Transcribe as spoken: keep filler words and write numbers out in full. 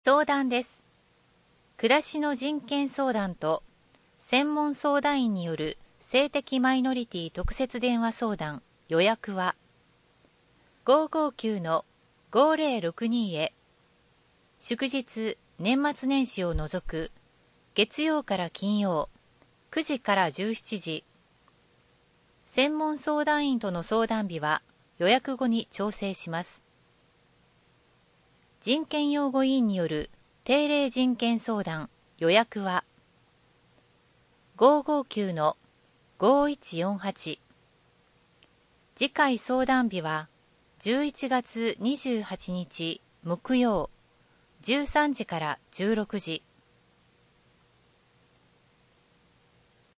相談です。暮らしの人権相談と専門相談員による性的マイノリティ特設電話相談。予約は ごーごーきゅうのごーぜろろくに へ。祝日、年末年始を除く月曜から金曜くじからじゅうしちじ。専門相談員との相談日は予約後に調整します。人権擁護委員による定例人権相談。予約は ごーごーきゅうのごーいちよんはち。次回相談日はじゅういちがつにじゅうはちにち木曜じゅうさんじからじゅうろくじ。